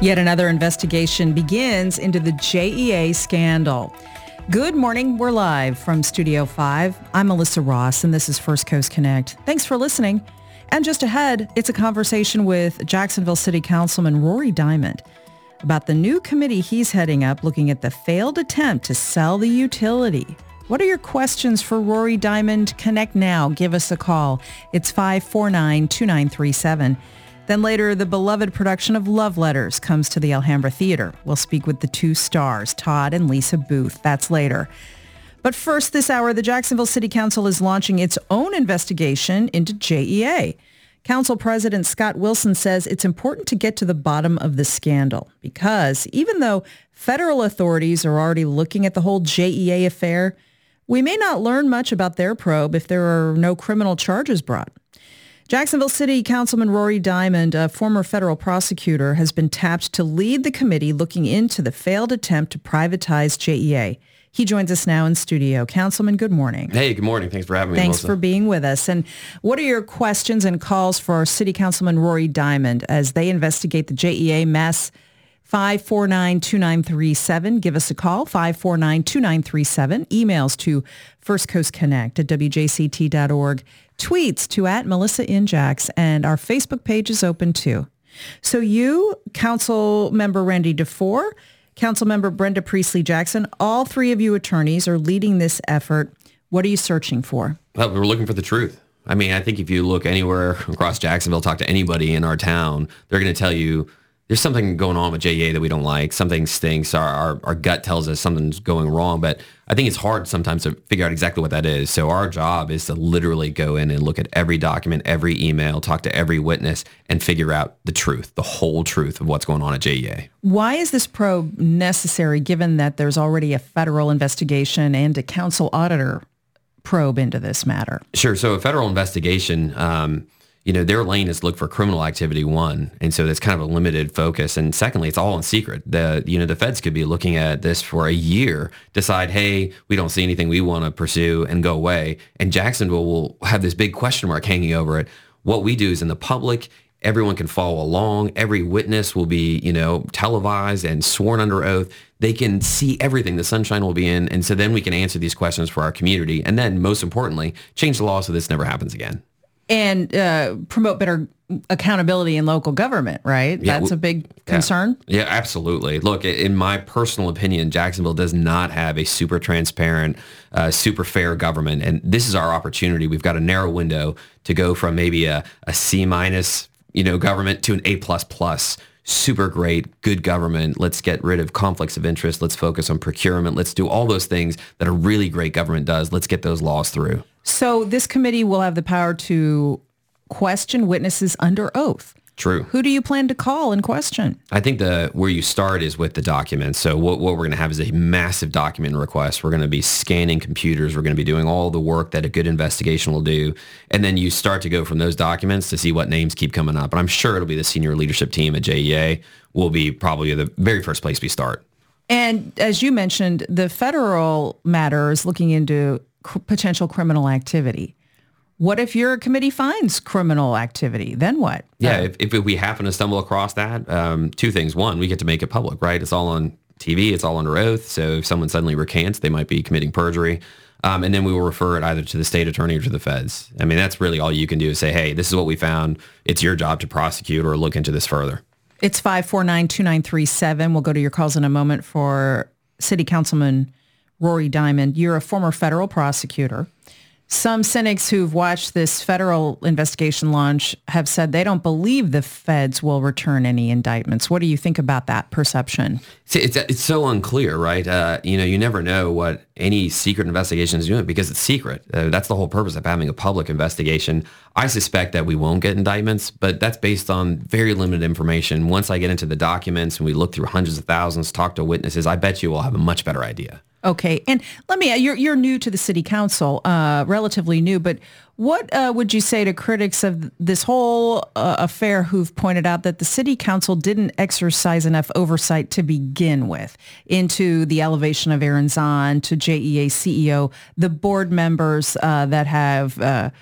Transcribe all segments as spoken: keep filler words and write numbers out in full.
Yet another investigation begins into the J E A scandal. Good morning. We're live from Studio five. I'm Melissa Ross, and this is First Coast Connect. Thanks for listening. And just ahead, it's a conversation with Jacksonville City Councilman Rory Diamond about the new committee he's heading up looking at the failed attempt to sell the utility. What are your questions for Rory Diamond? Connect now. Give us a call. It's five four nine, two nine three seven. Then later, the beloved production of Love Letters comes to the Alhambra Theater. We'll speak with the two stars, Todd and Lisa Booth. That's later. But first this hour, the Jacksonville City Council is launching its own investigation into J E A. Council President Scott Wilson says it's important to get to the bottom of the scandal because even though federal authorities are already looking at the whole J E A affair, we may not learn much about their probe if there are no criminal charges brought. Jacksonville City Councilman Rory Diamond, a former federal prosecutor, has been tapped to lead the committee looking into the failed attempt to privatize J E A. He joins us now in studio. Councilman, good morning. Hey, good morning. Thanks for having me, Thanks Melissa. for being with us. And what are your questions and calls for our City Councilman Rory Diamond as they investigate the J E A mess? five four nine, two nine three seven. Give us a call, five four nine, two nine three seven. Emails to first coast connect at w j c t dot org. Tweets to at Melissa Injax, and our Facebook page is open too. So you, Council Member Randy DeFore, Council Member Brenda Priestley Jackson, all three of you attorneys are leading this effort. What are you searching for? Well, we're looking for the truth. I mean, I think if you look anywhere across Jacksonville, talk to anybody in our town, they're going to tell you there's something going on with J E A that we don't like. Something stinks. Our, our our gut tells us something's going wrong. But I think it's hard sometimes to figure out exactly what that is. So our job is to literally go in and look at every document, every email, talk to every witness, and figure out the truth, the whole truth of what's going on at J E A. Why is this probe necessary given that there's already a federal investigation and a council auditor probe into this matter? Sure. So a federal investigation, um, you know, their lane is look for criminal activity, one. And so that's kind of a limited focus. And secondly, it's all in secret. The, you know, the feds could be looking at this for a year, decide, hey, we don't see anything we want to pursue and go away. And Jacksonville will have this big question mark hanging over it. What we do is in the public, everyone can follow along. Every witness will be, you know, televised and sworn under oath. They can see everything. The sunshine will be in. And so then we can answer these questions for our community. And then most importantly, change the law so this never happens again. And uh, promote better accountability in local government, right? Yeah, That's a big concern. Yeah, yeah, absolutely. Look, in my personal opinion, Jacksonville does not have a super transparent, uh, super fair government. And this is our opportunity. We've got a narrow window to go from maybe a, a C minus, you know, government to an A plus plus. Super great, good government. Let's get rid of conflicts of interest. Let's focus on procurement. Let's do all those things that a really great government does. Let's get those laws through. So this committee will have the power to question witnesses under oath. True. Who do you plan to call and question? I think the where you start is with the documents. So what, what we're going to have is a massive document request. We're going to be scanning computers. We're going to be doing all the work that a good investigation will do. And then you start to go from those documents to see what names keep coming up. And I'm sure it'll be the senior leadership team at J E A will be probably the very first place we start. And as you mentioned, the federal matter is looking into cr- potential criminal activity. What if your committee finds criminal activity? Then what? Yeah, Uh, if, if we happen to stumble across that, um, two things. One, we get to make it public, right? It's all on T V. It's all under oath. So if someone suddenly recants, they might be committing perjury. Um, and then we will refer it either to the state attorney or to the feds. I mean, that's really all you can do is say, hey, this is what we found. It's your job to prosecute or look into this further. It's five four nine, two nine three seven. We'll go to your calls in a moment for City Councilman Rory Diamond. You're a former federal prosecutor. Some cynics who've watched this federal investigation launch have said they don't believe the feds will return any indictments. What do you think about that perception? See, it's it's so unclear, right? Uh, you know, you never know what any secret investigation is doing because it's secret. Uh, that's the whole purpose of having a public investigation. I suspect that we won't get indictments, but that's based on very limited information. Once I get into the documents and we look through hundreds of thousands, talk to witnesses, I bet you we'll have a much better idea. Okay. And let me, you're, you're new to the city council, uh, relatively new, but what uh, would you say to critics of this whole uh, affair who've pointed out that the city council didn't exercise enough oversight to begin with into the elevation of Aaron Zahn to J E A C E O, the board members uh, that have uh,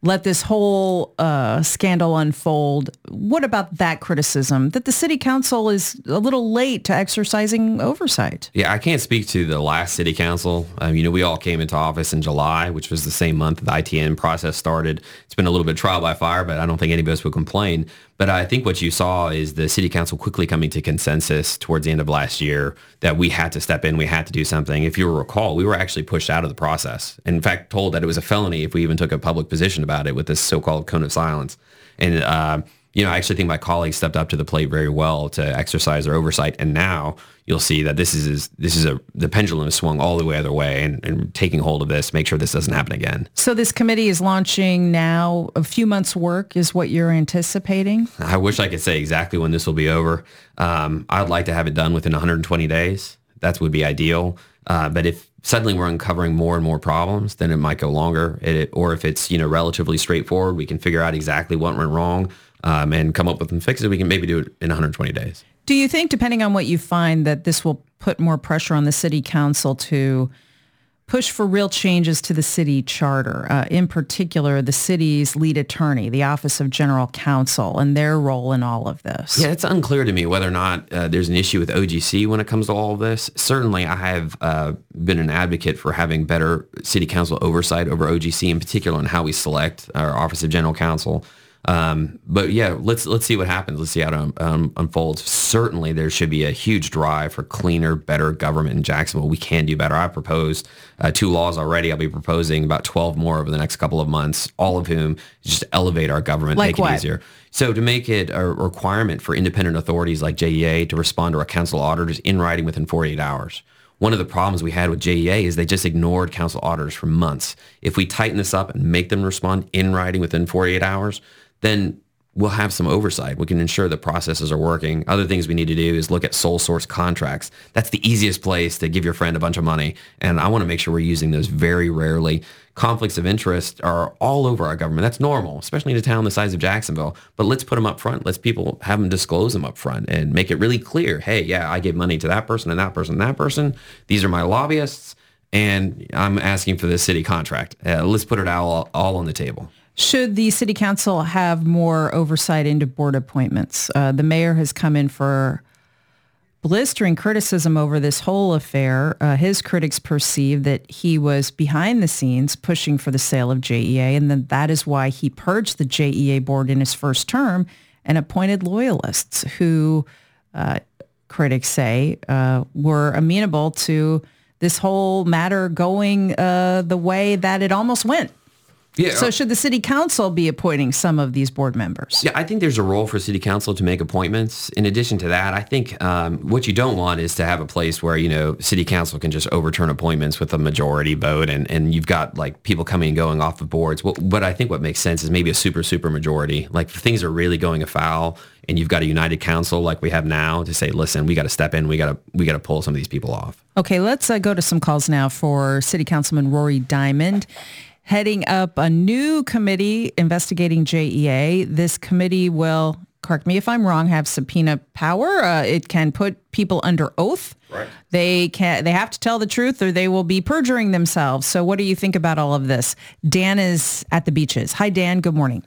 let this whole uh, scandal unfold. What about that criticism that the city council is a little late to exercising oversight? Yeah, I can't speak to the last city council. Um, you know, we all came into office in July, which was the same month the I T N process started. It's been a little bit trial by fire, but I don't think any of us would complain. But I think what you saw is the city council quickly coming to consensus towards the end of last year that we had to step in, we had to do something. If you recall, we were actually pushed out of the process. And in fact, told that it was a felony if we even took a public position about it with this so-called cone of silence. And, uh, you know, I actually think my colleagues stepped up to the plate very well to exercise their oversight. And now you'll see that this is this is a the pendulum has swung all the way other way, and, and taking hold of this, make sure this doesn't happen again. So this committee is launching now. A few months' work is what you're anticipating? I wish I could say exactly when this will be over. Um, I'd like to have it done within one hundred twenty days. That would be ideal. Uh, but if suddenly we're uncovering more and more problems, then it might go longer. It, or if it's, you know, relatively straightforward, we can figure out exactly what went wrong um, and come up with some fixes. We can maybe do it in one hundred twenty days. Do you think, depending on what you find, that this will put more pressure on the city council to push for real changes to the city charter, uh, in particular the city's lead attorney, the Office of General Counsel, and their role in all of this? Yeah, it's unclear to me whether or not uh, there's an issue with O G C when it comes to all of this. Certainly, I have uh, been an advocate for having better city council oversight over O G C, in particular on how we select our Office of General Counsel. Um, but yeah, let's let's see what happens. Let's see how it um, unfolds. Certainly, there should be a huge drive for cleaner, better government in Jacksonville. We can do better. I've proposed uh, two laws already. I'll be proposing about twelve more over the next couple of months, all of whom just elevate our government, like make what? it easier. So to make it a requirement for independent authorities like J E A to respond to our council auditors in writing within forty-eight hours. One of the problems we had with J E A is they just ignored council auditors for months. If we tighten this up and make them respond in writing within forty-eight hours, then we'll have some oversight. We can ensure the processes are working. Other things we need to do is look at sole source contracts. That's the easiest place to give your friend a bunch of money. And I want to make sure we're using those very rarely. Conflicts of interest are all over our government. That's normal, especially in a town the size of Jacksonville. But let's put them up front. Let's people have them disclose them up front and make it really clear. Hey, yeah, I gave money to that person and that person and that person. These are my lobbyists. And I'm asking for this city contract. Uh, let's put it all, all on the table. Should the city council have more oversight into board appointments? Uh, the mayor has come in for blistering criticism over this whole affair. Uh, his critics perceive that he was behind the scenes pushing for the sale of J E A, and that that is why he purged the J E A board in his first term and appointed loyalists who, uh, critics say, uh, were amenable to this whole matter going uh, the way that it almost went. Yeah. So should the city council be appointing some of these board members? Yeah, I think there's a role for city council to make appointments. In addition to that, I think um, what you don't want is to have a place where, you know, city council can just overturn appointments with a majority vote and, and you've got like people coming and going off of boards. Well, but I think what makes sense is maybe a super, super majority. Like if things are really going afoul and you've got a united council like we have now to say, listen, we got to step in. We got to we got to pull some of these people off. Okay, let's uh, go to some calls now for City Councilman Rory Diamond, heading up a new committee investigating J E A. This committee will, correct me if I'm wrong, have subpoena power. Uh, it can put people under oath. Right. They can. They have to tell the truth or they will be perjuring themselves. So what do you think about all of this? Dan is at the beaches. Hi, Dan. Good morning.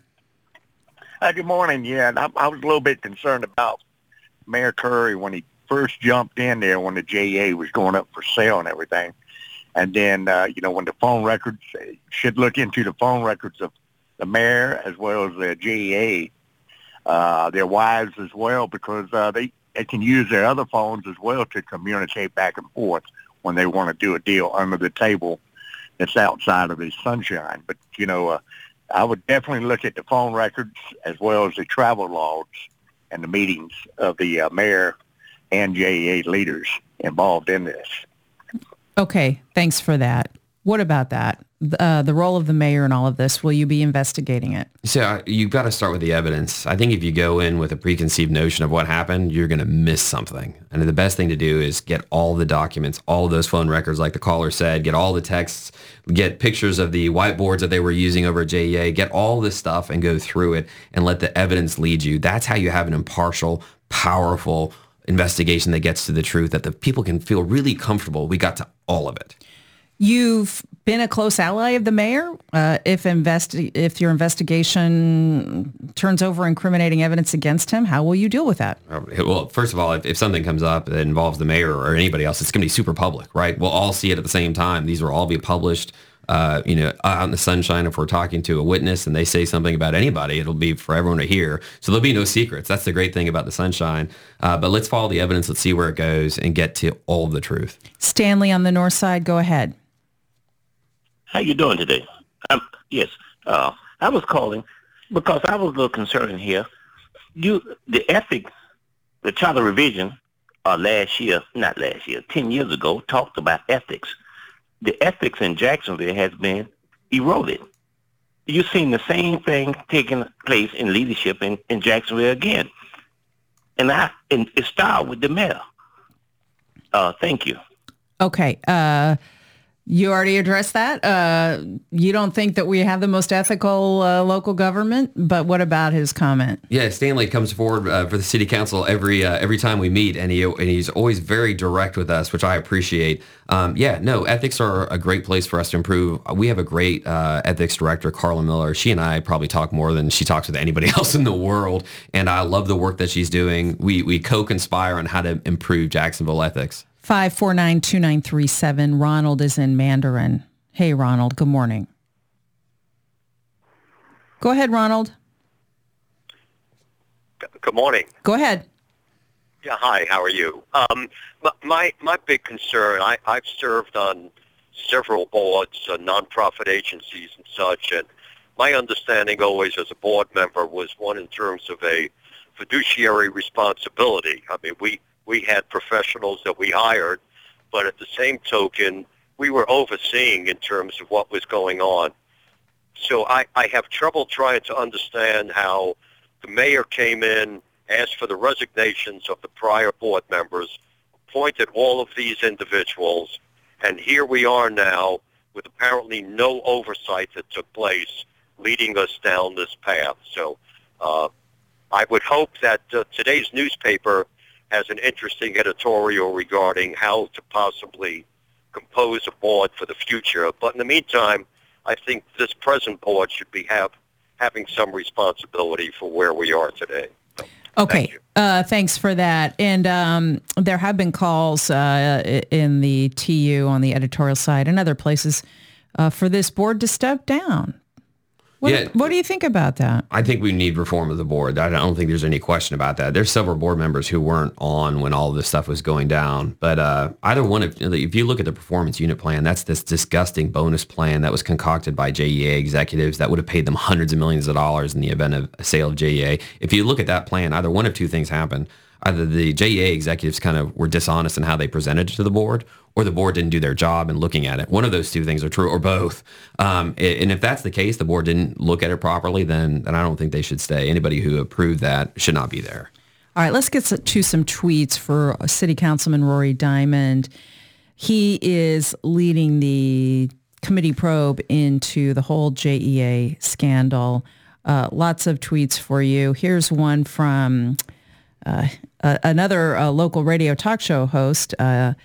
Uh, good morning. Yeah, and I, I was a little bit concerned about Mayor Curry when he first jumped in there when the J E A was going up for sale and everything. And then, uh, you know, when the phone records, should look into the phone records of the mayor as well as the J E A, uh, their wives as well, because uh, they, they can use their other phones as well to communicate back and forth when they want to do a deal under the table that's outside of the sunshine. But, you know, uh, I would definitely look at the phone records as well as the travel logs and the meetings of the uh, mayor and J E A leaders involved in this. Okay, thanks for that. What about that? Uh, the role of the mayor in all of this, will you be investigating it? So uh, you've got to start with the evidence. I think if you go in with a preconceived notion of what happened, you're going to miss something. And the best thing to do is get all the documents, all of those phone records, like the caller said, get all the texts, get pictures of the whiteboards that they were using over at J E A, get all this stuff and go through it and let the evidence lead you. That's how you have an impartial, powerful investigation that gets to the truth, that the people can feel really comfortable. We got to all of it. You've been a close ally of the mayor. Uh, if invest if your investigation turns over incriminating evidence against him, how will you deal with that? Well, first of all, if, if something comes up that involves the mayor or anybody else, it's going to be super public, right? We'll all see it at the same time. These will all be published, uh, you know, out in the sunshine. If we're talking to a witness and they say something about anybody, it'll be for everyone to hear. So there'll be no secrets. That's the great thing about the sunshine. Uh, but let's follow the evidence. Let's see where it goes and get to all the truth. Stanley on the north side, go ahead. How you doing today? Um, yes, uh, I was calling because I was a little concerned here. You, the ethics, the charter revision uh, last year, not last year, ten years ago, talked about ethics. The ethics in Jacksonville has been eroded. You've seen the same thing taking place in leadership in, in Jacksonville again. And, I, and it started with the mayor. Uh, thank you. Okay. Uh You already addressed that. Uh, you don't think that we have the most ethical uh, local government, but what about his comment? Yeah, Stanley comes forward uh, for the city council every uh, every time we meet, and he and he's always very direct with us, which I appreciate. Um, yeah, no, ethics are a great place for us to improve. We have a great uh, ethics director, Carla Miller. She and I probably talk more than she talks with anybody else in the world, and I love the work that she's doing. We we co-conspire on how to improve Jacksonville ethics. five four nine, two nine three seven. Ronald is in Mandarin. Hey, Ronald. Good morning. Go ahead, Ronald. Good morning. Go ahead. Yeah, hi. How are you? Um, my my big concern, I, I've served on several boards, uh, nonprofit agencies and such, and my understanding always as a board member was one in terms of a fiduciary responsibility. I mean, we We had professionals that we hired, but at the same token, we were overseeing in terms of what was going on. So I, I have trouble trying to understand how the mayor came in, asked for the resignations of the prior board members, appointed all of these individuals, and here we are now with apparently no oversight that took place leading us down this path. So uh, I would hope that uh, today's newspaper has an interesting editorial regarding how to possibly compose a board for the future. But in the meantime, I think this present board should be have having some responsibility for where we are today. So, okay. Thank uh, thanks for that. And um, there have been calls uh, in the T U on the editorial side and other places uh, for this board to step down. What, Yeah. what do you think about that? I think we need reform of the board. I don't think there's any question about that. There's several board members who weren't on when all this stuff was going down. But uh, either one of, if you look at the performance unit plan, that's this disgusting bonus plan that was concocted by J E A executives that would have paid them hundreds of millions of dollars in the event of a sale of J E A. If you look at that plan, either one of two things happened. Either the J E A executives kind of were dishonest in how they presented it to the board, or the board didn't do their job in looking at it. One of those two things are true, or both. Um, and if that's the case, the board didn't look at it properly, then, then I don't think they should stay. Anybody who approved that should not be there. All right, let's get to some tweets for City Councilman Rory Diamond. He is leading the committee probe into the whole J E A scandal. Uh, lots of tweets for you. Here's one from uh, uh, another uh, local radio talk show host. Uh,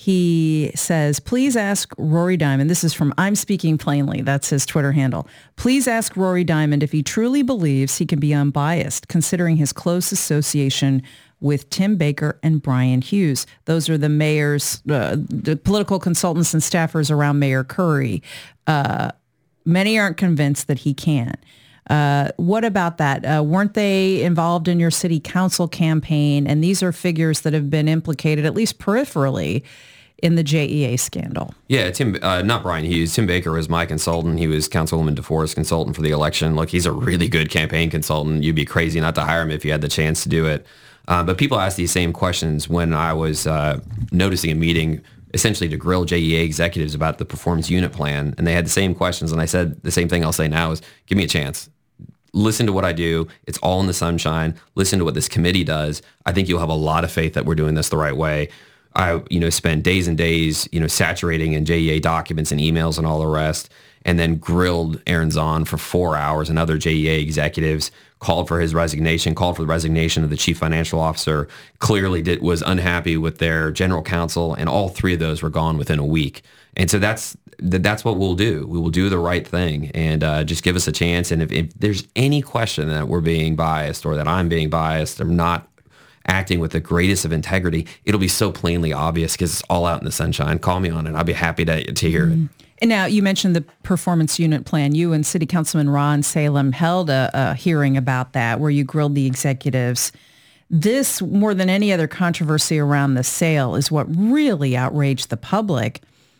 He says, please ask Rory Diamond, this is from I'm Speaking Plainly, that's his Twitter handle. Please ask Rory Diamond if he truly believes he can be unbiased, considering his close association with Tim Baker and Brian Hughes. Those are the mayor's, uh, the political consultants and staffers around Mayor Curry. Uh, many aren't convinced that he can. Uh, what about that? Uh, weren't they involved in your city council campaign? And these are figures that have been implicated, at least peripherally, in the J E A scandal. Yeah, Tim, uh, not Brian Hughes. Tim Baker was my consultant. He was Councilwoman DeForest's consultant for the election. Look, he's a really good campaign consultant. You'd be crazy not to hire him if you had the chance to do it. Uh, but people ask these same questions when I was uh, noticing a meeting essentially to grill J E A executives about the performance unit plan. And they had the same questions. And I said the same thing I'll say now is, give me a chance. Listen to what I do. It's all in the sunshine. Listen to what this committee does. I think you'll have a lot of faith that we're doing this the right way. I, you know, spent days and days, you know, saturating in J E A documents and emails and all the rest, and then grilled Aaron Zahn for four hours and other J E A executives, called for his resignation, called for the resignation of the chief financial officer, clearly did, was unhappy with their general counsel, and all three of those were gone within a week. And so that's that's what we'll do. We will do the right thing, and uh, just give us a chance. And if, if there's any question that we're being biased or that I'm being biased, I'm not acting with the greatest of integrity, it'll be so plainly obvious because it's all out in the sunshine. Call me on it. I'll be happy to, to hear mm-hmm. it. And now you mentioned the performance unit plan. You and City Councilman Ron Salem held a, a hearing about that where you grilled the executives. This, more than any other controversy around the sale, is what really outraged the public.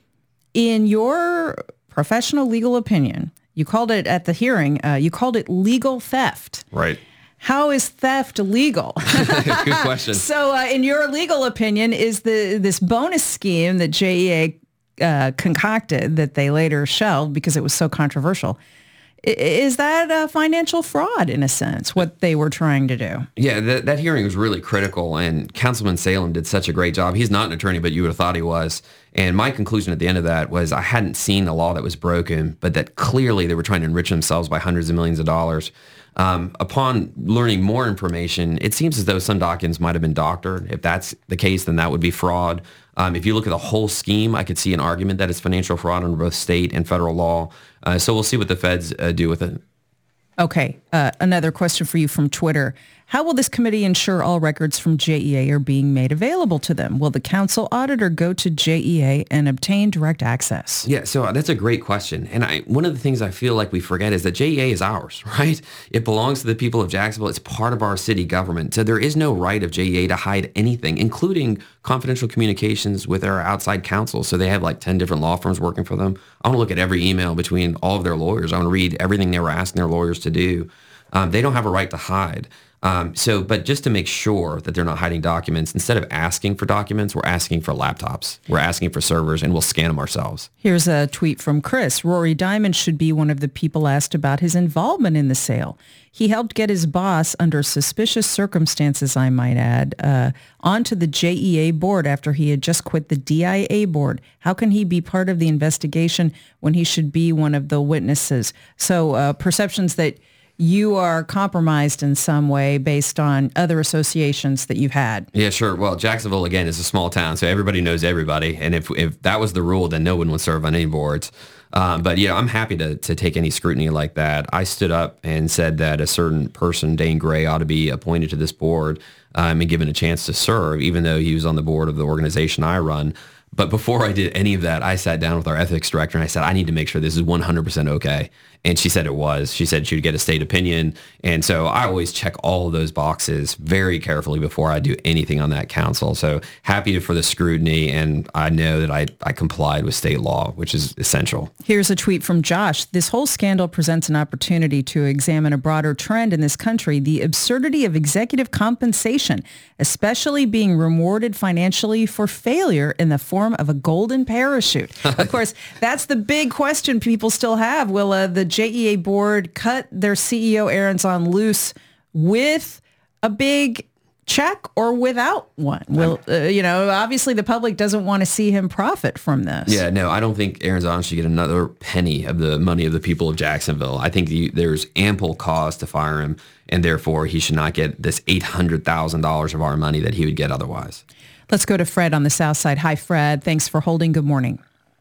In your professional legal opinion, you called it at the hearing, uh, you called it legal theft. Right. How is theft legal? Good question. So uh, in your legal opinion, is the this bonus scheme that J E A uh, concocted that they later shelved because it was so controversial, is that a financial fraud in a sense, what they were trying to do? Yeah, that, that hearing was really critical, and Councilman Salem did such a great job. He's not an attorney, but you would have thought he was. And my conclusion at the end of that was I hadn't seen a law that was broken, but that clearly they were trying to enrich themselves by hundreds of millions of dollars. Um, upon learning more information, it seems as though some documents might have been doctored. If that's the case, then that would be fraud. Um, if you look at the whole scheme, I could see an argument that it's financial fraud under both state and federal law. Uh, so we'll see what the feds uh, do with it. Okay. Uh, another question for you from Twitter. How will this committee ensure all records from J E A are being made available to them? Will the council auditor go to J E A and obtain direct access? Yeah, so that's a great question. And I, one of the things I feel like we forget is that J E A is ours, right? It belongs to the people of Jacksonville. It's part of our city government. So there is no right of J E A to hide anything, including confidential communications with our outside counsel. So they have like ten different law firms working for them. I want to look at every email between all of their lawyers. I want to read everything they were asking their lawyers to do. Um, they don't have a right to hide. Um, so, but just to make sure that they're not hiding documents, instead of asking for documents, we're asking for laptops. We're asking for servers, and we'll scan them ourselves. Here's a tweet from Chris. Rory Diamond should be one of the people asked about his involvement in the sale. He helped get his boss, under suspicious circumstances, I might add, uh, onto the J E A board after he had just quit the D I A board. How can he be part of the investigation when he should be one of the witnesses? So uh, perceptions that you are compromised in some way based on other associations that you've had. Yeah, sure. Well, Jacksonville, again, is a small town, so everybody knows everybody. And if if that was the rule, then no one would serve on any boards. Um, but, yeah, I'm happy to, to take any scrutiny like that. I stood up and said that a certain person, Dane Gray, ought to be appointed to this board um, and given a chance to serve, even though he was on the board of the organization I run. But before I did any of that, I sat down with our ethics director and I said, I need to make sure this is one hundred percent okay. And she said it was. She said she would get a state opinion. And so I always check all of those boxes very carefully before I do anything on that council. So happy for the scrutiny. And I know that I, I complied with state law, which is essential. Here's a tweet from Josh. This whole scandal presents an opportunity to examine a broader trend in this country, the absurdity of executive compensation, especially being rewarded financially for failure in the form of a golden parachute. Of course, that's the big question people still have. Will uh, the J E A board cut their C E O Aaron Zahn loose with a big check or without one? Will uh, you know? Obviously, the public doesn't want to see him profit from this. Yeah, no, I don't think Aaron Zahn should get another penny of the money of the people of Jacksonville. I think the, there's ample cause to fire him, and therefore he should not get this eight hundred thousand dollars of our money that he would get otherwise. Let's go to Fred on the south side. Hi, Fred. Thanks for holding. Good morning.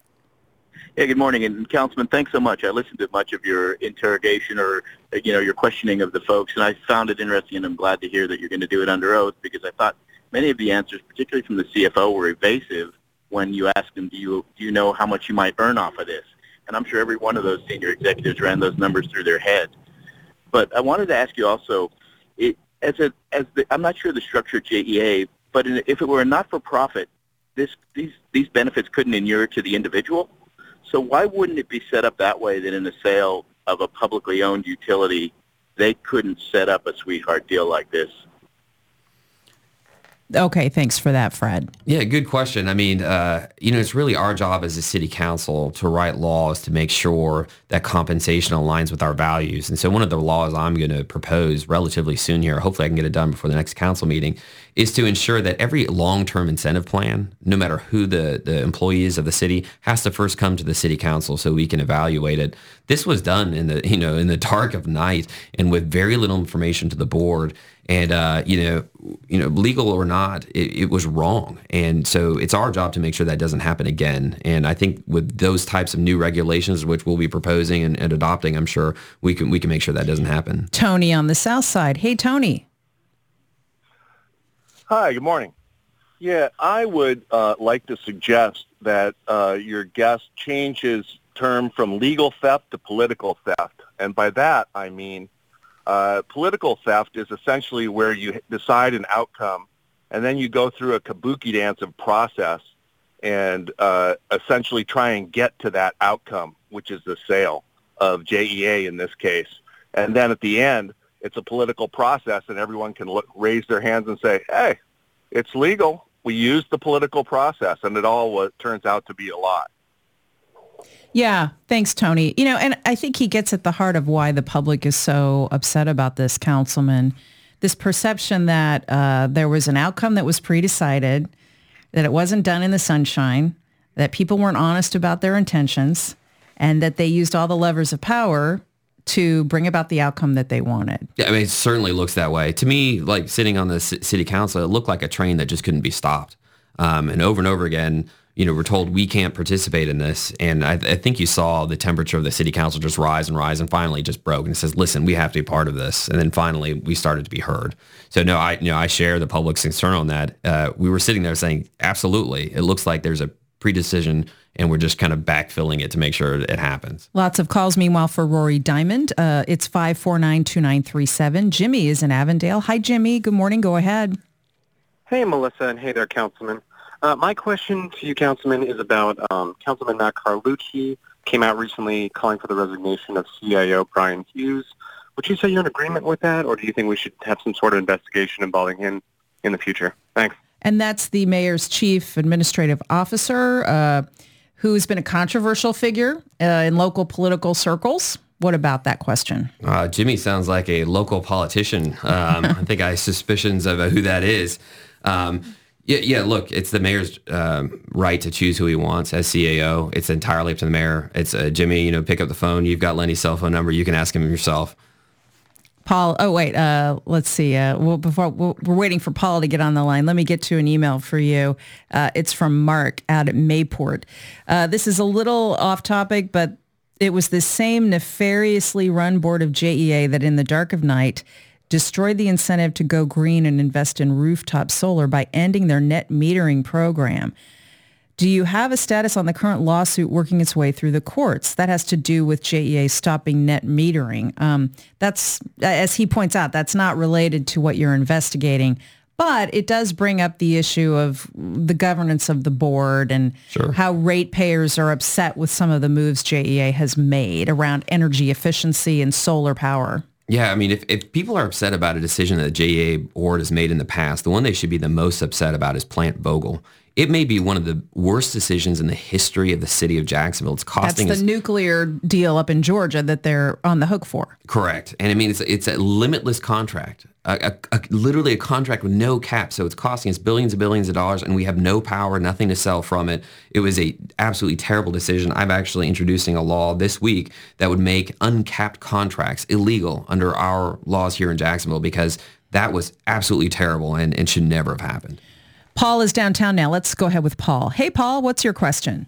Yeah, good morning. And Councilman, thanks so much. I listened to much of your interrogation or, you know, your questioning of the folks, and I found it interesting, and I'm glad to hear that you're going to do it under oath, because I thought many of the answers, particularly from the C F O, were evasive when you asked them, do you, do you know how much you might earn off of this? And I'm sure every one of those senior executives ran those numbers through their head. But I wanted to ask you also, it, as a, as the, I'm not sure the structure of J E A, but in, if it were a not-for-profit, this, these, these benefits couldn't inure to the individual. So why wouldn't it be set up that way that in the sale of a publicly owned utility, they couldn't set up a sweetheart deal like this? Okay, thanks for that, Fred. Yeah, good question. I mean, uh, you know, it's really our job as a city council to write laws to make sure that compensation aligns with our values. And so one of the laws I'm going to propose relatively soon here, hopefully I can get it done before the next council meeting, is to ensure that every long-term incentive plan, no matter who the, the employee is of the city, has to first come to the city council so we can evaluate it. This was done in the, you know, in the dark of night and with very little information to the board. And, uh, you know, you know, legal or not, it, it was wrong. And so it's our job to make sure that doesn't happen again. And I think with those types of new regulations, which we'll be proposing and, and adopting, I'm sure we can we can make sure that doesn't happen. Tony on the South Side. Hey, Tony. Hi, good morning. Yeah, I would uh, like to suggest that uh, your guest change his term from legal theft to political theft. And by that, I mean Uh, political theft is essentially where you decide an outcome, and then you go through a kabuki dance of process and uh, essentially try and get to that outcome, which is the sale of J E A in this case. And then at the end, it's a political process, and everyone can look, raise their hands and say, hey, it's legal. We used the political process, and it all what turns out to be a lie. Yeah, thanks, Tony. You know, and I think he gets at the heart of why the public is so upset about this, Councilman. This perception that uh, there was an outcome that was pre-decided, that it wasn't done in the sunshine, that people weren't honest about their intentions, and that they used all the levers of power to bring about the outcome that they wanted. Yeah, I mean, it certainly looks that way. To me, like sitting on the c- city council, it looked like a train that just couldn't be stopped. Um, and over and over again, you know, we're told we can't participate in this. And I, I think you saw the temperature of the city council just rise and rise and finally just broke and it says, listen, we have to be part of this. And then finally we started to be heard. So no, I, you know, I share the public's concern on that. Uh, we were sitting there saying, absolutely. It looks like there's a pre-decision and we're just kind of backfilling it to make sure it happens. Lots of calls, meanwhile, for Rory Diamond. Uh, it's five four nine, two nine three seven. Jimmy is in Avondale. Hi, Jimmy. Good morning. Go ahead. Hey, Melissa, and hey there, Councilman. Uh, my question to you, Councilman, is about um, Councilman Matt Carlucci came out recently calling for the resignation of C I O Brian Hughes. Would you say you're in agreement with that, or do you think we should have some sort of investigation involving him in the future? Thanks. And that's the mayor's chief administrative officer, uh, who's been a controversial figure uh, in local political circles. What about that question? Uh, Jimmy sounds like a local politician. Um, I think I have suspicions of who that is. Um, Yeah, yeah. Look, it's the mayor's um, right to choose who he wants as C A O. It's entirely up to the mayor. It's uh, Jimmy. You know, pick up the phone. You've got Lenny's cell phone number. You can ask him yourself. Paul. Oh wait. Uh, let's see. Uh, well, before we're waiting for Paul to get on the line, let me get to an email for you. Uh, it's from Mark out at Mayport. Uh, this is a little off topic, but it was the same nefariously run board of J E A that in the dark of night destroyed the incentive to go green and invest in rooftop solar by ending their net metering program. Do you have a status on the current lawsuit working its way through the courts? That has to do with J E A stopping net metering. Um, that's, as he points out, that's not related to what you're investigating, but it does bring up the issue of the governance of the board and Sure. how ratepayers are upset with some of the moves J E A has made around energy efficiency and solar power. Yeah, I mean, if, if people are upset about a decision that the J E A board has made in the past, the one they should be the most upset about is Plant Vogtle. It may be one of the worst decisions in the history of the city of Jacksonville. It's costing That's the us, nuclear deal up in Georgia that they're on the hook for. correct. And I mean, it's it's a limitless contract, a, a, a, literally a contract with no cap. So it's costing us billions and billions of dollars, and we have no power, nothing to sell from it. It was a absolutely terrible decision. I'm actually introducing a law this week that would make uncapped contracts illegal under our laws here in Jacksonville because that was absolutely terrible and, and should never have happened. Paul is downtown now. Let's go ahead with Paul. Hey, Paul, what's your question?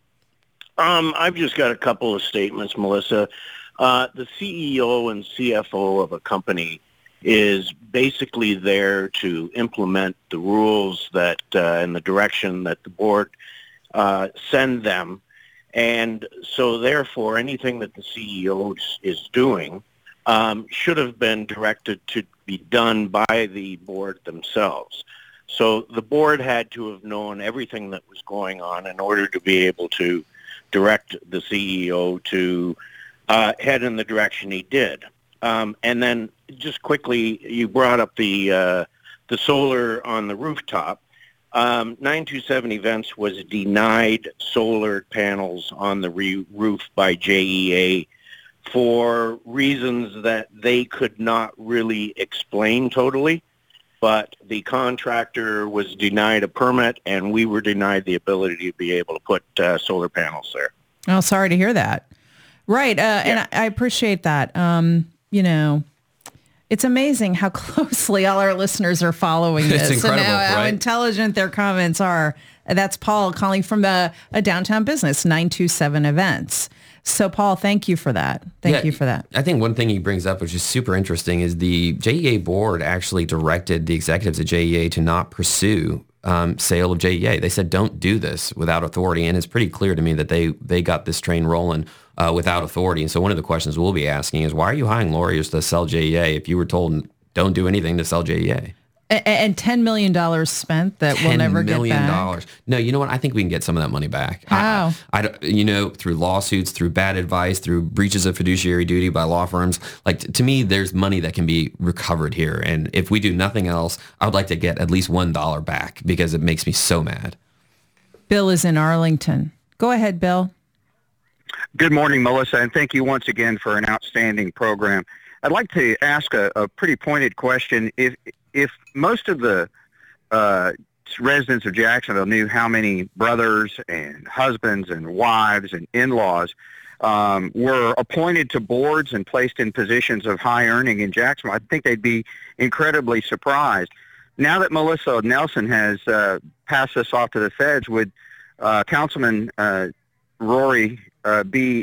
Um, I've just got a couple of statements, Melissa. Uh, the C E O and C F O of a company is basically there to implement the rules that uh, and the direction that the board uh, send them. And so therefore, anything that the C E O is doing um, should have been directed to be done by the board themselves. So the board had to have known everything that was going on in order to be able to direct the C E O to uh, head in the direction he did. Um, and then just quickly, you brought up the uh, the solar on the rooftop. Um, nine two seven Events was denied solar panels on the re- roof by J E A for reasons that they could not really explain totally. But the contractor was denied a permit, and we were denied the ability to be able to put uh, solar panels there. Oh, sorry to hear that. Right, uh, yeah. And I, I appreciate that. Um, you know, It's amazing how closely all our listeners are following this. It's incredible, and how, how right? intelligent their comments are. That's Paul calling from a, a downtown business, nine two seven Events. So, Paul, thank you for that. Thank Yeah, you for that. I think one thing he brings up, which is super interesting, is the J E A board actually directed the executives at J E A to not pursue um, sale of J E A. They said, don't do this without authority. And it's pretty clear to me that they, they got this train rolling uh, without authority. And so one of the questions we'll be asking is, why are you hiring lawyers to sell J E A if you were told don't do anything to sell J E A? And ten million dollars spent that we'll never get back. ten million dollars. No, you know what? I think we can get some of that money back. How? I, I, you know, through lawsuits, through bad advice, through breaches of fiduciary duty by law firms. Like, t- to me, there's money that can be recovered here. And if we do nothing else, I would like to get at least one dollar back because it makes me so mad. Bill is in Arlington. Go ahead, Bill. Good morning, Melissa, and thank you once again for an outstanding program. I'd like to ask a, a pretty pointed question. If if most of the uh, residents of Jacksonville knew how many brothers and husbands and wives and in-laws um, were appointed to boards and placed in positions of high earning in Jacksonville, I think they'd be incredibly surprised. Now that Melissa Nelson has uh, passed this off to the feds, would uh, Councilman uh, Rory uh, be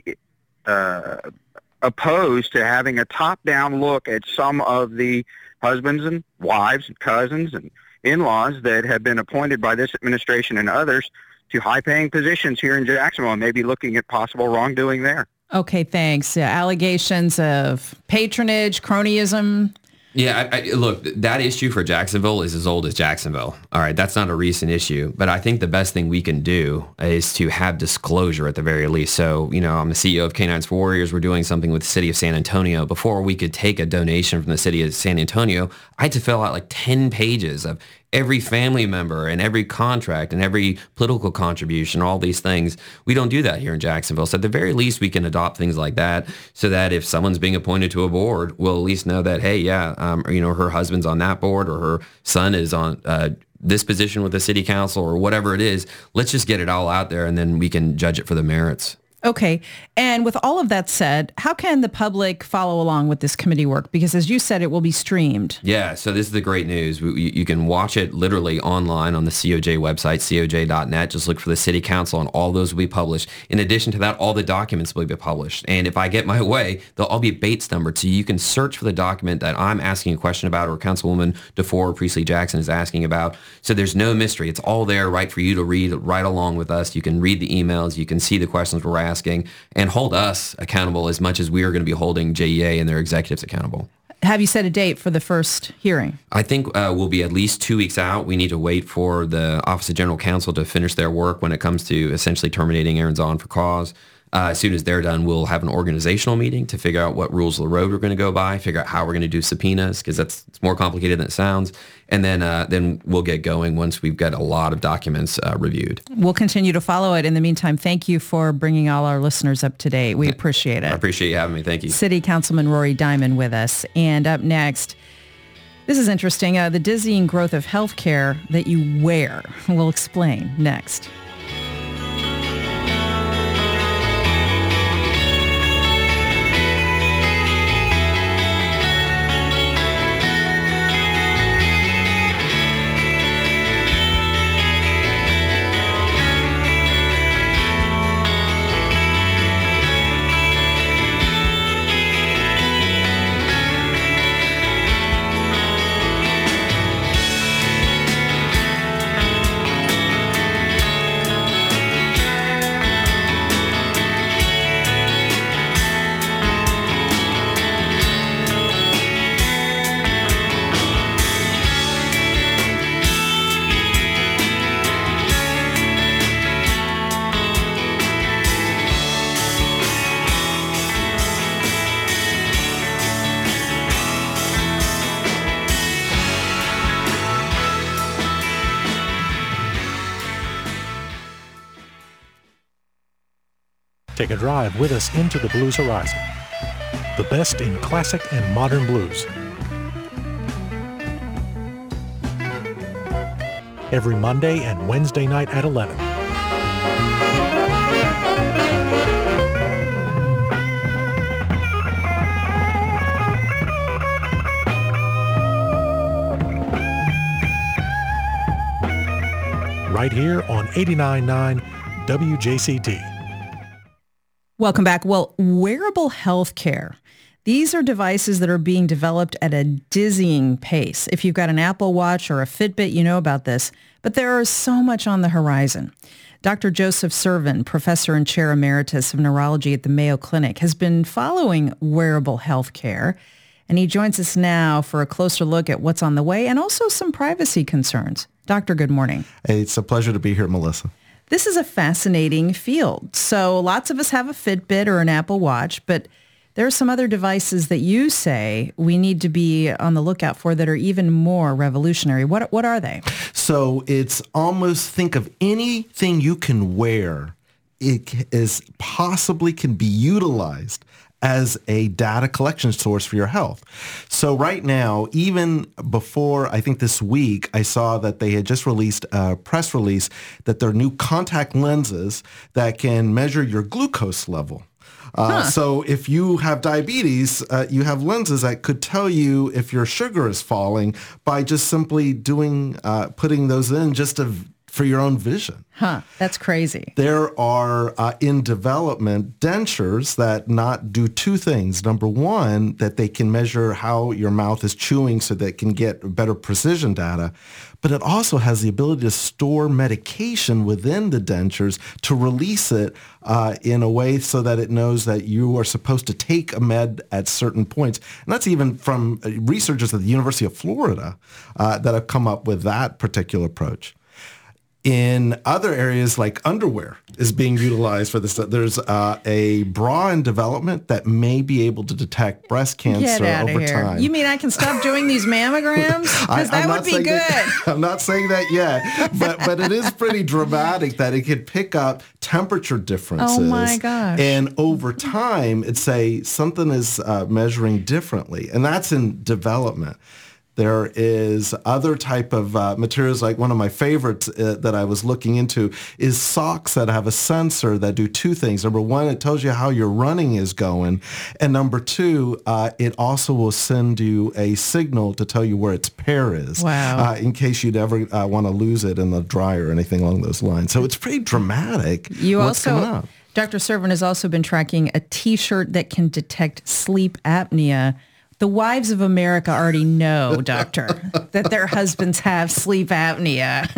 uh, opposed to having a top-down look at some of the husbands and wives and cousins and in-laws that have been appointed by this administration and others to high-paying positions here in Jacksonville and maybe looking at possible wrongdoing there? Okay, thanks. Yeah, allegations of patronage, cronyism. Yeah, I, I, look, that issue for Jacksonville is as old as Jacksonville. All right, that's not a recent issue, but I think the best thing we can do is to have disclosure at the very least. So, you know, I'm the C E O of Canines for Warriors. We're doing something with the city of San Antonio. Before we could take a donation from the city of San Antonio, I had to fill out like ten pages of every family member and every contract and every political contribution, all these things. We don't do that here in Jacksonville. So at the very least, we can adopt things like that so that if someone's being appointed to a board, we'll at least know that, hey, yeah, um, you know, her husband's on that board or her son is on uh, this position with the city council or whatever it is. Let's just get it all out there and then we can judge it for the merits. Okay. And with all of that said, how can the public follow along with this committee work? Because as you said, it will be streamed. Yeah. So this is the great news. We, you can watch it literally online on the C O J website, C O J dot net. Just look for the city council and all those will be published. In addition to that, all the documents will be published. And if I get my way, they'll all be Bates numbered. So you can search for the document that I'm asking a question about or Councilwoman DeFore Priestley Jackson is asking about. So there's no mystery. It's all there right for you to read right along with us. You can read the emails. You can see the questions we're asking. Asking and hold us accountable as much as we are going to be holding J E A and their executives accountable. Have you set a date for the first hearing? I think uh, we'll be at least two weeks out. We need to wait for the Office of General Counsel to finish their work when it comes to essentially terminating Aaron Zahn for cause. Uh, as soon as they're done, we'll have an organizational meeting to figure out what rules of the road we're going to go by, figure out how we're going to do subpoenas, because that's it's more complicated than it sounds. And then uh, then we'll get going once we've got a lot of documents uh, reviewed. We'll continue to follow it. In the meantime, thank you for bringing all our listeners up to date. We appreciate it. I appreciate you having me. Thank you. City Councilman Rory Diamond with us. And up next, this is interesting, uh, the dizzying growth of healthcare that you wear. We'll explain next. Take a drive with us into the blues horizon. The best in classic and modern blues. Every Monday and Wednesday night at eleven. right here on eighty-nine point nine W J C T. Welcome back. Well, wearable health care. These are devices that are being developed at a dizzying pace. If you've got an Apple Watch or a Fitbit, you know about this. But there is so much on the horizon. Doctor Joseph Servin, professor and chair emeritus of neurology at the Mayo Clinic, has been following wearable health care. And he joins us now for a closer look at what's on the way and also some privacy concerns. Doctor, good morning. Hey, it's a pleasure to be here, Melissa. This is a fascinating field. So lots of us have a Fitbit or an Apple Watch, but there are some other devices that you say we need to be on the lookout for that are even more revolutionary. What what are they? So it's almost, think of anything you can wear. It is possibly can be utilized as a data collection source for your health. So right now, even before, I think this week, I saw that they had just released a press release that there are new contact lenses that can measure your glucose level. Uh, huh. So if you have diabetes, uh, you have lenses that could tell you if your sugar is falling by just simply doing, uh, putting those in just to, for your own vision. Huh, that's crazy. There are uh, in development dentures that not do two things. Number one, that they can measure how your mouth is chewing so that it can get better precision data. But it also has the ability to store medication within the dentures to release it uh, in a way so that it knows that you are supposed to take a med at certain points. And that's even from researchers at the University of Florida uh, that have come up with that particular approach. In other areas like underwear is being utilized for this. There's uh, a bra in development that may be able to detect breast cancer Get over here. time. You mean I can stop doing these mammograms? Because that would be good. That, I'm not saying that yet, but but it is pretty dramatic that it could pick up temperature differences. Oh my gosh. And over time, it'd say something is uh, measuring differently. And that's in development. There is other type of uh, materials, like one of my favorites uh, that I was looking into is socks that have a sensor that do two things. Number one, it tells you how your running is going. And number two, uh, it also will send you a signal to tell you where its pair is. Wow. Uh, in case you'd ever uh, want to lose it in the dryer or anything along those lines. So it's pretty dramatic. You what's also, coming up. Doctor Servin has also been tracking a T-shirt that can detect sleep apnea. The wives of America already know, doctor, that their husbands have sleep apnea.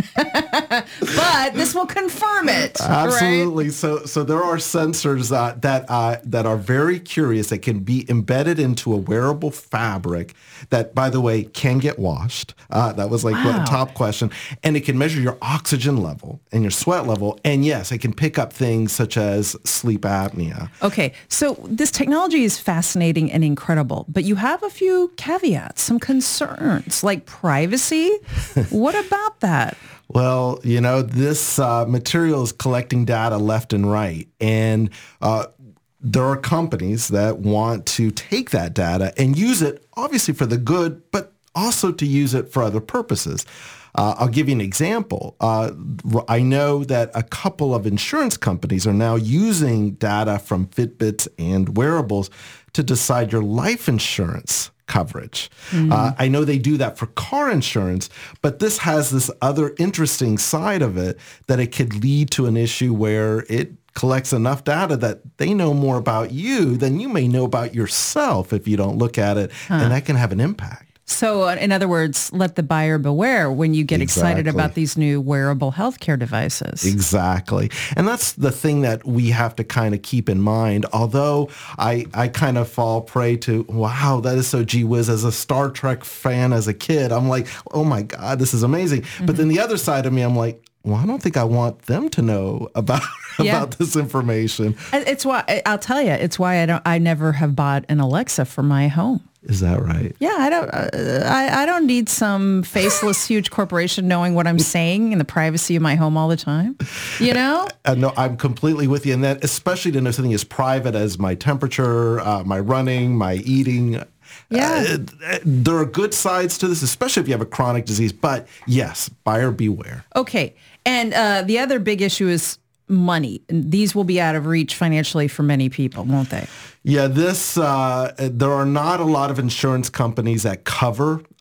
But this will confirm it. Absolutely. Right? So so there are sensors uh, that uh, that are very curious that can be embedded into a wearable fabric that, by the way, can get washed. Uh, that was like wow. the top question. And it can measure your oxygen level and your sweat level. And yes, it can pick up things such as sleep apnea. Okay. So this technology is fascinating and incredible, but you have a few caveats, some concerns like privacy. What about that? Well, you know, this uh, material is collecting data left and right. And uh, there are companies that want to take that data and use it, obviously, for the good, but also to use it for other purposes. Uh, I'll give you an example. Uh, I know that a couple of insurance companies are now using data from Fitbits and wearables to decide your life insurance coverage. Mm. Uh, I know they do that for car insurance, but this has this other interesting side of it that it could lead to an issue where it collects enough data that they know more about you than you may know about yourself if you don't look at it, huh. and that can have an impact. So in other words, let the buyer beware when you get exactly. excited about these new wearable healthcare devices. Exactly. And that's the thing that we have to kind of keep in mind. Although I, I kind of fall prey to, wow, that is so gee whiz. As a Star Trek fan as a kid, I'm like, oh my God, this is amazing. Mm-hmm. But then the other side of me, I'm like, well, I don't think I want them to know about yeah. about this information. It's why I'll tell you. It's why I don't. I never have bought an Alexa for my home. Is that right? Yeah, I don't. Uh, I I don't need some faceless huge corporation knowing what I'm saying in the privacy of my home all the time. You know? Uh, no, I'm completely with you, and that especially to know something as private as my temperature, uh, my running, my eating. Yeah. Uh, there are good sides to this, especially if you have a chronic disease. But yes, buyer beware. Okay. And uh, the other big issue is money. These will be out of reach financially for many people, won't they? Yeah, this, uh, there are not a lot of insurance companies that cover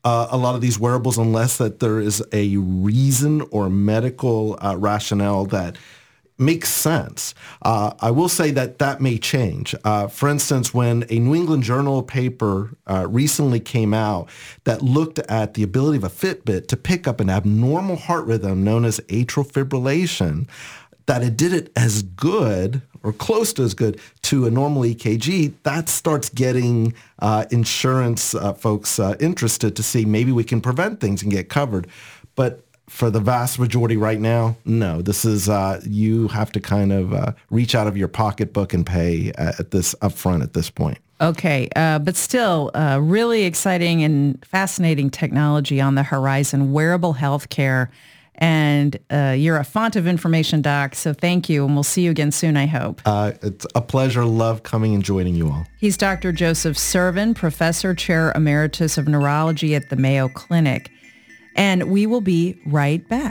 uh, a lot of these wearables unless that there is a reason or medical uh, rationale that makes sense. Uh, I will say that that may change. Uh, for instance, when a New England Journal paper uh, recently came out that looked at the ability of a Fitbit to pick up an abnormal heart rhythm known as atrial fibrillation, that it did it as good or close to as good to a normal E K G, that starts getting uh, insurance uh, folks uh, interested to see maybe we can prevent things and get covered. But for the vast majority right now, no. This is, uh, you have to kind of uh, reach out of your pocketbook and pay at this upfront at this point. Okay, uh, but still, uh, really exciting and fascinating technology on the horizon, wearable healthcare. And uh, you're a font of information, Doc, so thank you, and we'll see you again soon, I hope. Uh, it's a pleasure. Love coming and joining you all. He's Doctor Joseph Servin, Professor, Chair Emeritus of Neurology at the Mayo Clinic. And we will be right back.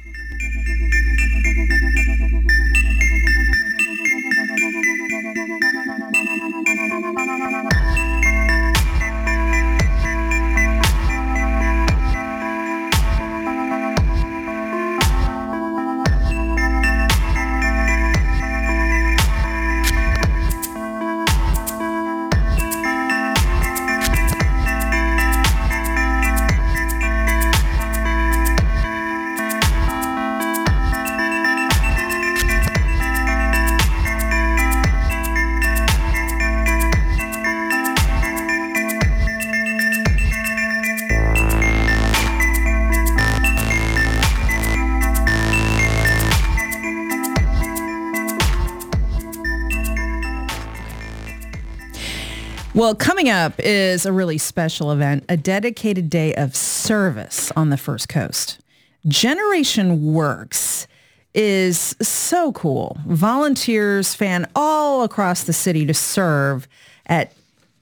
Well, coming up is a really special event, a dedicated day of service on the First Coast. Generation Works is so cool. Volunteers fan all across the city to serve at,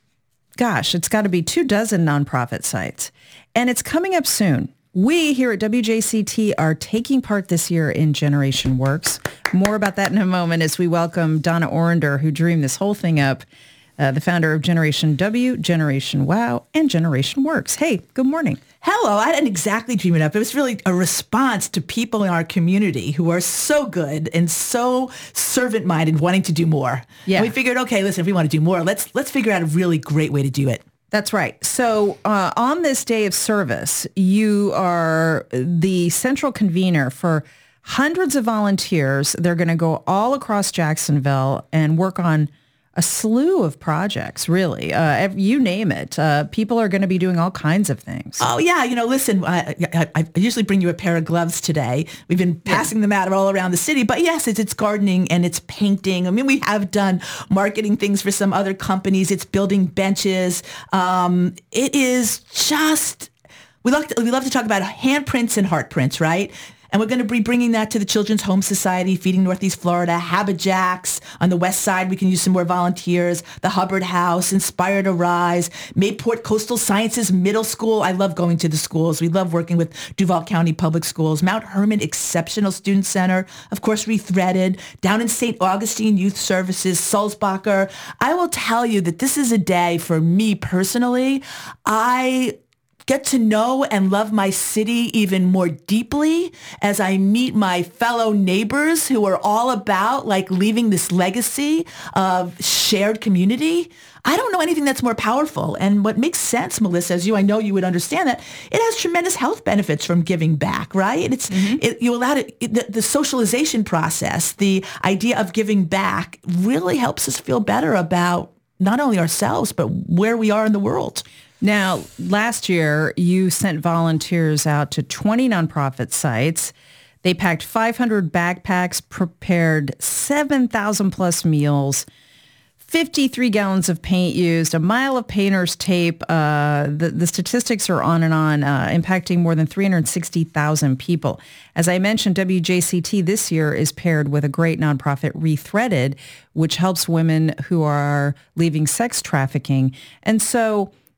gosh, it's got to be two dozen nonprofit sites. And it's coming up soon. We here at W J C T are taking part this year in Generation Works. More about that in a moment as we welcome Donna Orender, who dreamed this whole thing up. Uh, the founder of Generation W, Generation Wow, and Generation Works. Hey, good morning. Hello. I didn't exactly dream it up. It was really a response to people in our community who are so good and so servant-minded, wanting to do more. Yeah. And we figured, okay, listen, if we want to do more, let's let's figure out a really great way to do it. That's right. So uh, on this day of service, you are the central convener for hundreds of volunteers. They're going to go all across Jacksonville and work on a slew of projects, really. Uh, you name it. Uh, people are going to be doing all kinds of things. Oh, yeah. You know, listen, I, I, I usually bring you a pair of gloves today. We've been passing yeah. them out all around the city. But yes, it's, it's gardening and it's painting. I mean, we have done marketing things for some other companies. It's building benches. Um, it is just, we love, to, we love to talk about handprints and heart prints, right? And we're going to be bringing that to the Children's Home Society, Feeding Northeast Florida, Habajacks. On the west side, we can use some more volunteers. The Hubbard House, Inspire to Rise, Mayport Coastal Sciences Middle School. I love going to the schools. We love working with Duval County Public Schools. Mount Hermon Exceptional Student Center, of course, Rethreaded. Down in Saint Augustine Youth Services, Sulzbacher. I will tell you that this is a day for me personally. I get to know and love my city even more deeply as I meet my fellow neighbors who are all about like leaving this legacy of shared community. I don't know anything that's more powerful. And what makes sense, Melissa, as you, I know you would understand that, it has tremendous health benefits from giving back, right? It's mm-hmm. it, you allow it, it the, the socialization process, the idea of giving back really helps us feel better about not only ourselves, but where we are in the world. Now, last year, you sent volunteers out to twenty nonprofit sites. They packed five hundred backpacks, prepared seven thousand plus meals, fifty-three gallons of paint used, a mile of painter's tape. Uh, the, the statistics are on and on, uh, impacting more than three hundred sixty thousand people. As I mentioned, W J C T this year is paired with a great nonprofit, Rethreaded, which helps women who are leaving sex trafficking. And so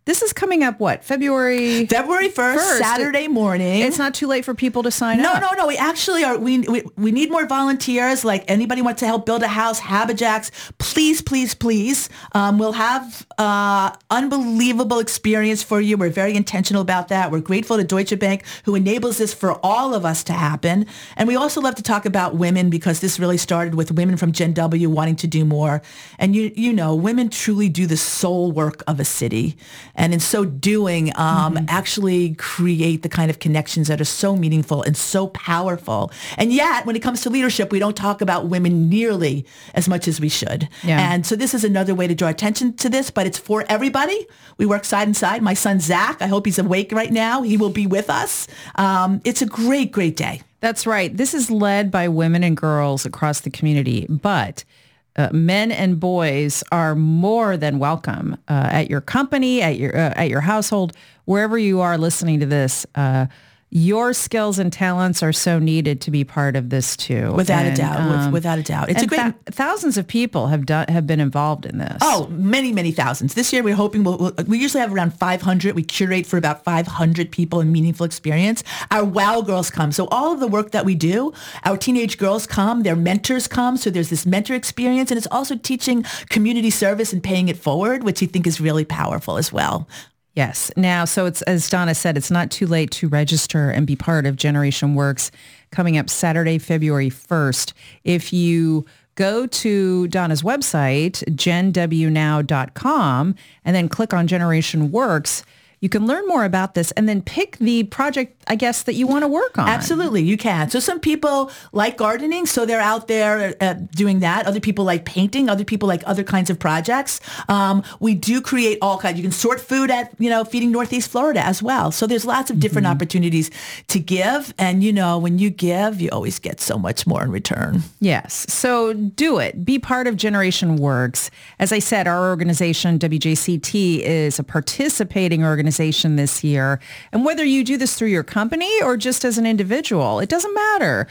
This is coming up, what, February? February first, Saturday morning. It's not too late for people to sign no, up. No, no, no. We actually are. We, we we need more volunteers. Like anybody wants to help build a house, Habajacks, please, please, please. Um, we'll have uh, unbelievable experience for you. We're very intentional about that. We're grateful to Deutsche Bank, who enables this for all of us to happen. And we also love to talk about women, because this really started with women from Gen W wanting to do more. And you you know, women truly do the soul work of a city. And in so doing, um, mm-hmm. actually create the kind of connections that are so meaningful and so powerful. And yet, when it comes to leadership, we don't talk about women nearly as much as we should. Yeah. And so this is another way to draw attention to this, but it's for everybody. We work side and side. My son, Zach, I hope he's awake right now. He will be with us. Um, it's a great, great day. That's right. This is led by women and girls across the community, but Uh, men and boys are more than welcome uh, at your company, at your uh, at your household, wherever you are listening to this. Uh, your skills and talents are so needed to be part of this too. Without and, a doubt, um, without a doubt. It's a great. Th- thousands of people have done have been involved in this. Oh, many, many thousands. This year, we're hoping we'll, we'll, we usually have around five hundred. We curate for about five hundred people in meaningful experience. Our WOW girls come. So all of the work that we do, our teenage girls come, their mentors come. So there's this mentor experience, and it's also teaching community service and paying it forward, which I think is really powerful as well. Yes. Now, so it's, as Donna said, it's not too late to register and be part of Generation Works coming up Saturday, February first. If you go to Donna's website, gen w now dot com, and then click on Generation Works, you can learn more about this and then pick the project, I guess, that you want to work on. Absolutely, you can. So some people like gardening, so they're out there uh, doing that. Other people like painting. Other people like other kinds of projects. Um, we do create all kinds. You can sort food at, you know, Feeding Northeast Florida as well. So there's lots of different mm-hmm. opportunities to give. And, you know, when you give, you always get so much more in return. Yes. So do it. Be part of Generation Works. As I said, our organization, W J C T, is a participating organization this year. And whether you do this through your company or just as an individual, it doesn't matter.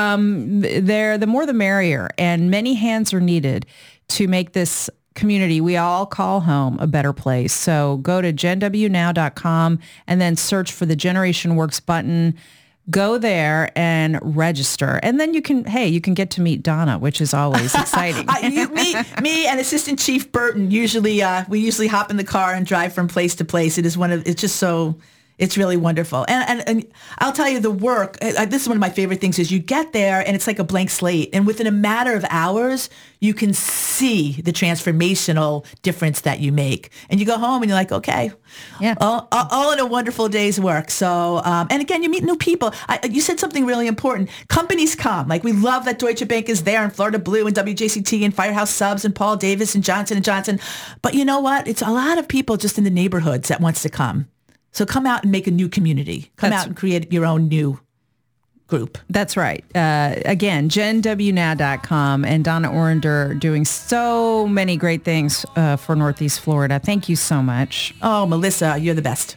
Um, they're, the more the merrier, and many hands are needed to make this community we all call home a better place. So go to gen w now dot com and then search for the Generation Works button. Go there and register. And then you can, hey, you can get to meet Donna, which is always exciting. I, you, me, me and Assistant Chief Burton, usually, uh, we usually hop in the car and drive from place to place. It is one of, it's just so, it's really wonderful. And, and, and I'll tell you the work, uh, this is one of my favorite things, is you get there and it's like a blank slate. And within a matter of hours, you can see the transformational difference that you make. And you go home and you're like, okay, yeah, all, all, all in a wonderful day's work. So, um, and again, you meet new people. I, you said something really important. Companies come. Like, we love that Deutsche Bank is there, and Florida Blue and W J C T and Firehouse Subs and Paul Davis and Johnson and Johnson. But you know what? It's a lot of people just in the neighborhoods that wants to come. So come out and make a new community. Come That's, out and create your own new group. That's right. Uh, again, gen w now dot com, and Donna Orender doing so many great things uh, for Northeast Florida. Thank you so much. Oh, Melissa, you're the best.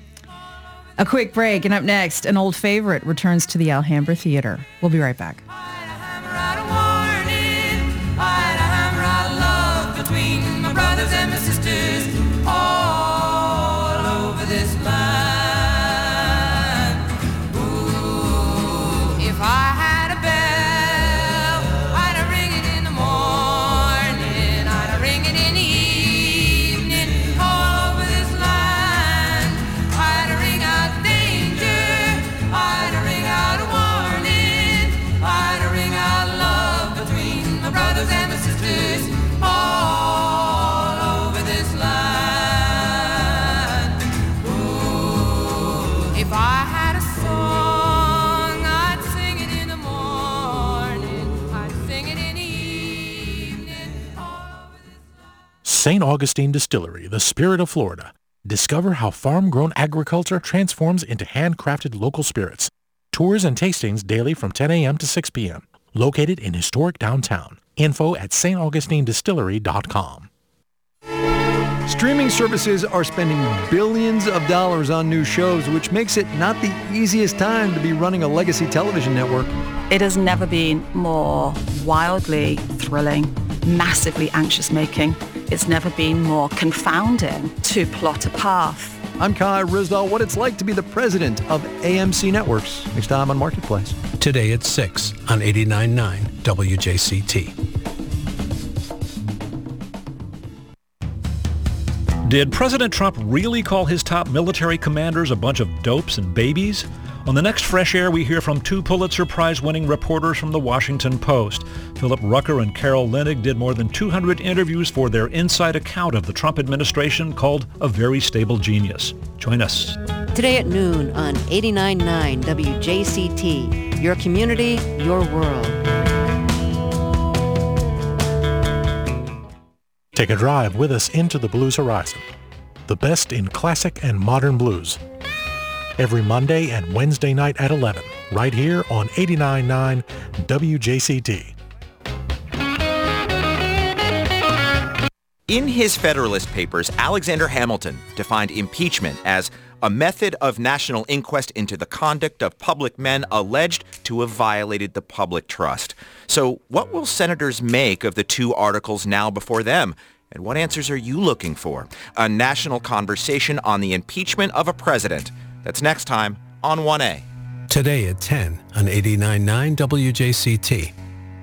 A quick break, and up next, an old favorite returns to the Alhambra Theater. We'll be right back. Saint Augustine Distillery, the spirit of Florida. Discover how farm-grown agriculture transforms into handcrafted local spirits. Tours and tastings daily from ten a.m. to six p.m. Located in historic downtown. Info at s t augustine distillery dot com. Streaming services are spending billions of dollars on new shows, which makes it not the easiest time to be running a legacy television network. It has never been more wildly thrilling, massively anxious-making. It's never been more confounding to plot a path I'm Kai Rizdal, what it's like to be the president of A M C Networks. Next time on Marketplace. Today at six on eighty-nine point nine W J C T. Did President Trump really call his top military commanders a bunch of dopes and babies? On the next Fresh Air, we hear from two Pulitzer Prize-winning reporters from The Washington Post. Philip Rucker and Carol Leonnig did more than two hundred interviews for their inside account of the Trump administration called A Very Stable Genius. Join us. Today at noon on eighty-nine point nine W J C T. Your community, your world. Take a drive with us into the blues horizon. The best in classic and modern blues. Every Monday and Wednesday night at eleven, right here on eighty-nine point nine W J C T. In his Federalist Papers, Alexander Hamilton defined impeachment as a method of national inquest into the conduct of public men alleged to have violated the public trust. So what will senators make of the two articles now before them? And what answers are you looking for? A national conversation on the impeachment of a president. That's next time on one A. Today at ten on eighty-nine point nine W J C T.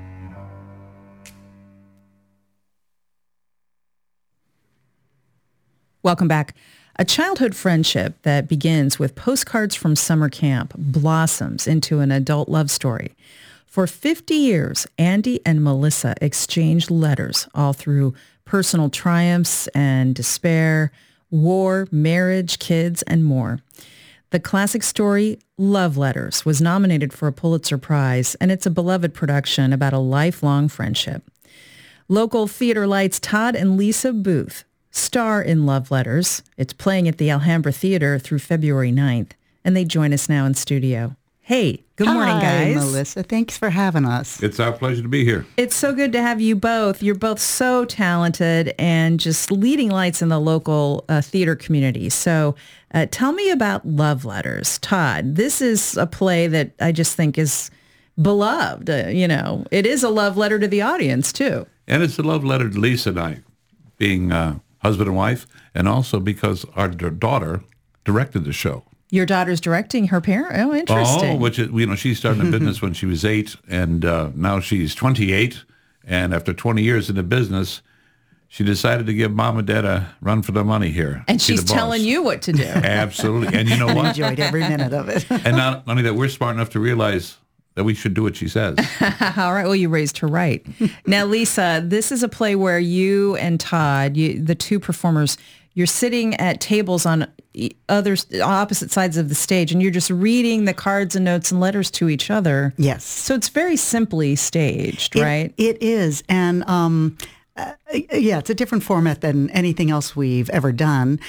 Welcome back. A childhood friendship that begins with postcards from summer camp blossoms into an adult love story. For fifty years, Andy and Melissa exchanged letters all through personal triumphs and despair, war, marriage, kids, and more. The classic story, Love Letters, was nominated for a Pulitzer Prize, and it's a beloved production about a lifelong friendship. Local theater lights Todd and Lisa Booth star in Love Letters. It's playing at the Alhambra Theater through February ninth, and they join us now in studio. Hey, good morning, guys. Hi, Melissa. Thanks for having us. It's our pleasure to be here. It's so good to have you both. You're both so talented and just leading lights in the local uh, theater community. So uh, tell me about Love Letters. Todd, this is a play that I just think is beloved. Uh, you know, it is a love letter to the audience, too. And it's a love letter to Lisa and I, being uh, husband and wife, and also because our d- daughter directed the show. Your daughter's directing her parent? Oh, interesting. Oh, which is, you know, she started in business when she was eight, and uh, now she's twenty-eight. And after twenty years in the business, she decided to give mom and dad a run for their money here. And she's telling you what to do. Absolutely. And you know what? I enjoyed every minute of it. And not only that, we're smart enough to realize that we should do what she says. All right. Well, you raised her right. Now, Lisa, this is a play where you and Todd, you, the two performers, you're sitting at tables on other opposite sides of the stage, and you're just reading the cards and notes and letters to each other. Yes. So it's very simply staged, it, right? It is. And um, uh, yeah, it's a different format than anything else we've ever done.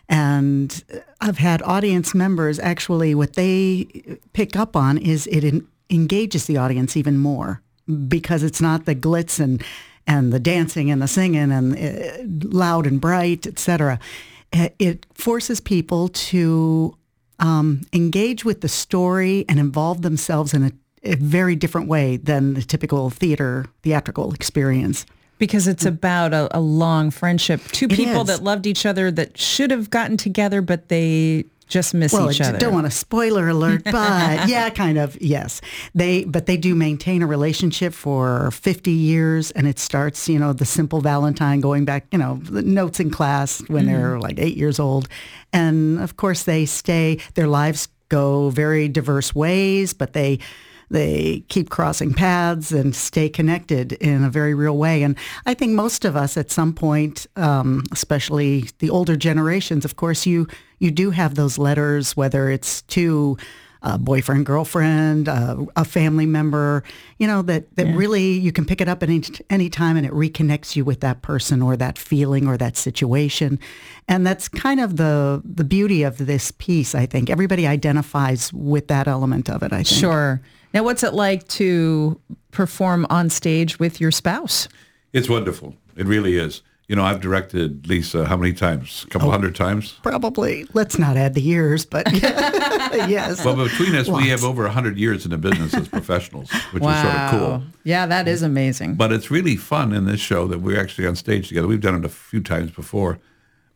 And I've had audience members, actually, what they pick up on is it in, engages the audience even more, because it's not the glitz and and the dancing and the singing and uh, loud and bright, et cetera. It forces people to um, engage with the story and involve themselves in a, a very different way than the typical theater, theatrical experience. Because it's about a, a long friendship. Two It people is. that loved each other that should have gotten together, but they just miss well, each I other. don't want a spoiler alert, but yeah, kind of, yes. They, but they do maintain a relationship for fifty years, and it starts, you know, the simple Valentine going back, you know, the notes in class when Mm-hmm. they're like eight years old. And of course they stay, their lives go very diverse ways, but they they keep crossing paths and stay connected in a very real way. And I think most of us at some point, um, especially the older generations, of course, you you do have those letters, whether it's to a boyfriend, girlfriend, uh, a family member, you know, that, that Yeah. really you can pick it up at any, any time and it reconnects you with that person or that feeling or that situation. And that's kind of the the beauty of this piece, I think. Everybody identifies with that element of it, I think. Sure. Now, what's it like to perform on stage with your spouse? It's wonderful. It really is. You know, I've directed Lisa how many times? A couple Oh. hundred times? Probably. Let's not add the years, but yes. Well, between us, Lots. we have over one hundred years in the business as professionals, which wow. is sort of cool. Yeah, that is amazing. But it's really fun in this show that we're actually on stage together. We've done it a few times before.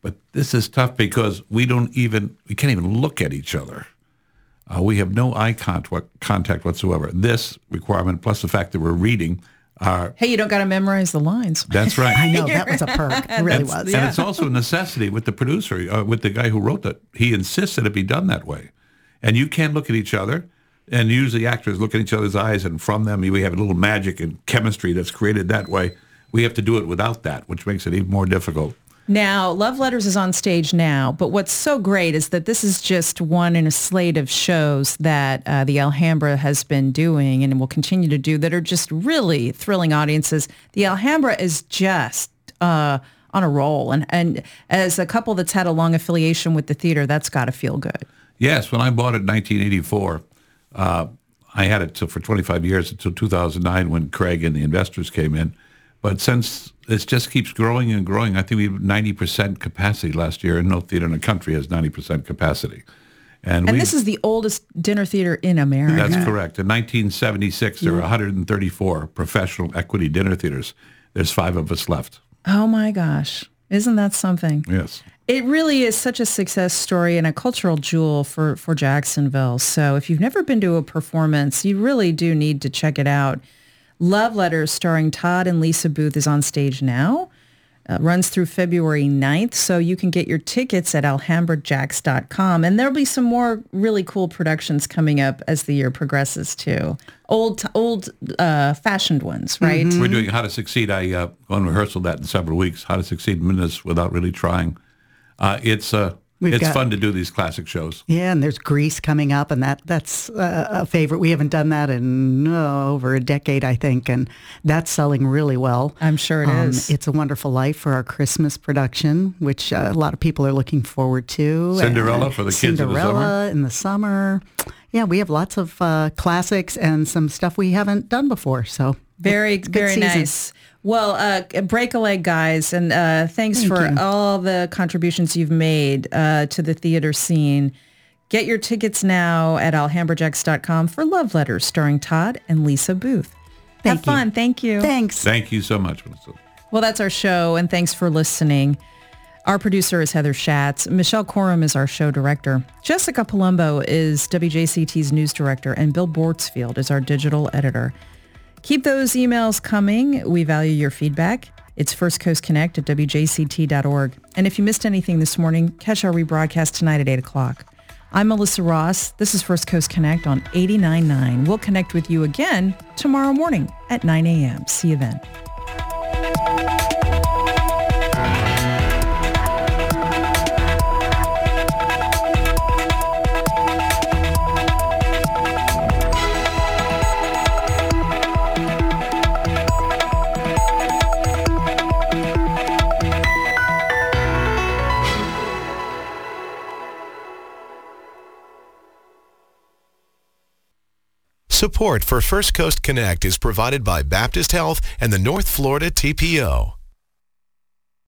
But this is tough because we don't even, we can't even look at each other. Uh, we have no eye contact, contact whatsoever. This requirement, plus the fact that we're reading, are... Hey, you don't got to memorize the lines. That's right. I know, that was a perk. It really and, was. And it's also a necessity with the producer, uh, with the guy who wrote that. He insists that it be done that way. And you can't look at each other. And usually actors look at each other's eyes, and from them we have a little magic and chemistry that's created that way. We have to do it without that, which makes it even more difficult. Now, Love Letters is on stage now, but what's so great is that this is just one in a slate of shows that uh, the Alhambra has been doing and will continue to do that are just really thrilling audiences. The Alhambra is just uh, on a roll. And, and as a couple that's had a long affiliation with the theater, that's got to feel good. Yes, when I bought it in nineteen eighty-four, uh, I had it till, for twenty-five years until two thousand nine when Craig and the investors came in. But since it just keeps growing and growing, I think we have ninety percent capacity last year, and no theater in the country has ninety percent capacity. And, and this is the oldest dinner theater in America. That's correct. In nineteen seventy-six, there were one hundred thirty-four professional equity dinner theaters. There's five of us left. Oh, my gosh. Isn't that something? Yes. It really is such a success story and a cultural jewel for, for Jacksonville. So if you've never been to a performance, you really do need to check it out. Love Letters, starring Todd and Lisa Booth, is on stage now. Uh, runs through February ninth, so you can get your tickets at alhambra jacks dot com. And there'll be some more really cool productions coming up as the year progresses, too. Old, old uh, fashioned ones, right? Mm-hmm. We're doing How to Succeed. I uh, go on rehearsal that in several weeks. How to Succeed in Minutes Without Really Trying. Uh, it's uh, We've it's got- fun to do these classic shows. Yeah, and there's Grease coming up, and that that's uh, a favorite. We haven't done that in oh, over a decade, I think, and that's selling really well. I'm sure it um, is. It's a Wonderful Life for our Christmas production, which uh, a lot of people are looking forward to. Cinderella And for the kids in the summer. Cinderella in the summer. Yeah, we have lots of uh, classics and some stuff we haven't done before. So Very, it's a good very season. nice. Well, uh, break a leg, guys, and uh, thanks Thank for you. all the contributions you've made uh, to the theater scene. Get your tickets now at alhambra jacks dot com for Love Letters, starring Todd and Lisa Booth. Thank Have fun. you. Thank you. Thanks. Thank you so much, Melissa. Well, that's our show, and thanks for listening. Our producer is Heather Schatz. Michelle Corum is our show director. Jessica Palumbo is W J C T's news director, and Bill Bortsfield is our digital editor. Keep those emails coming. We value your feedback. It's First Coast Connect at w j c t dot org. And if you missed anything this morning, catch our rebroadcast tonight at eight o'clock. I'm Melissa Ross. This is First Coast Connect on eighty-nine point nine. We'll connect with you again tomorrow morning at nine a.m. See you then. Support for First Coast Connect is provided by Baptist Health and the North Florida T P O.